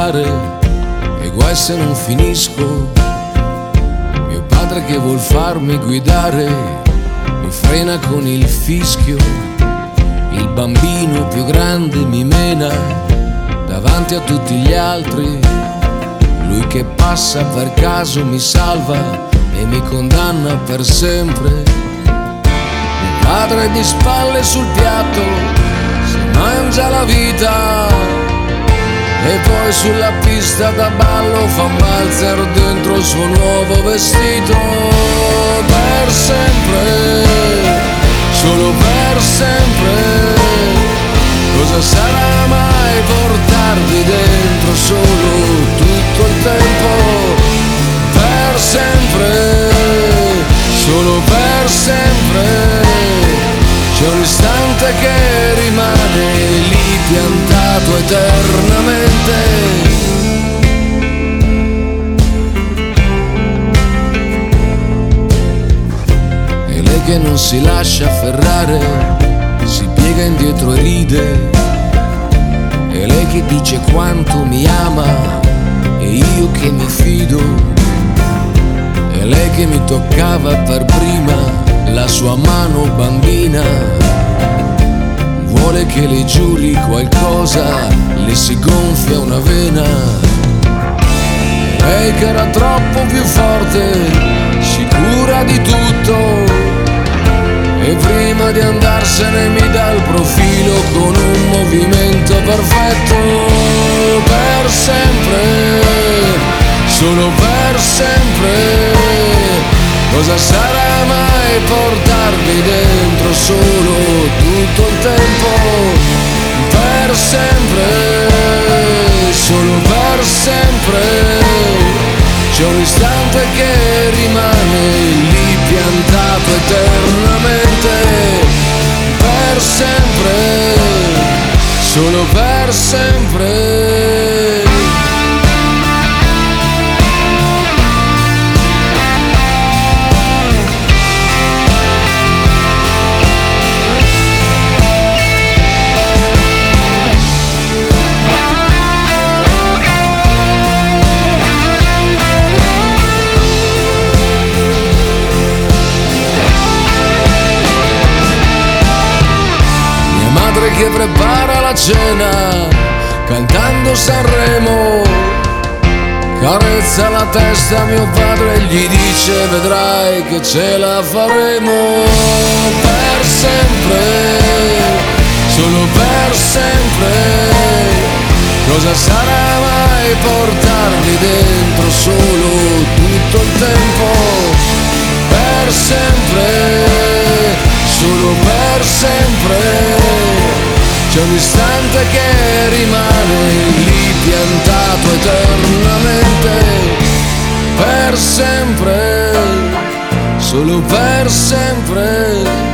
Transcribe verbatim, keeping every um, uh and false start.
andare e guai se non finisco. Mio padre che vuol farmi guidare mi frena con il fischio. Il bambino più grande mi mena davanti a tutti gli altri. Lui che passa per caso mi salva e mi condanna per sempre. Mio padre di spalle sul piatto si mangia la vita e poi sulla pista da ballo fa un valzer dentro il suo nuovo vestito. Per sempre, solo per sempre. Cosa sarà mai portarvi dentro solo tutto il tempo? Per sempre, solo per sempre. C'è un istante che rimane lì piantato eternamente. E lei che non si lascia afferrare si piega indietro e ride. E lei che dice quanto mi ama e io che mi fido. E lei che mi toccava per prima la sua mano bambina. Vuole che le giuri qualcosa, le si gonfia una vena. Lei che era troppo più forte, sicura di tutto. E prima di andarsene mi dà il profilo con un movimento perfetto. Per sempre, solo per sempre. Cosa sarà mai portarmi dentro solo tutto il tempo? Per sempre, solo per sempre. C'è un istante che rimane lì piantato eternamente. Per sempre, solo per sempre. Che prepara la cena cantando Sanremo, carezza la testa a mio padre e gli dice vedrai che ce la faremo. Per sempre, solo per sempre. Cosa sarà mai portarvi dentro solo tutto il tempo? Per sempre, solo per sempre. C'è un istante che rimane lì piantato eternamente. Per sempre, solo per sempre.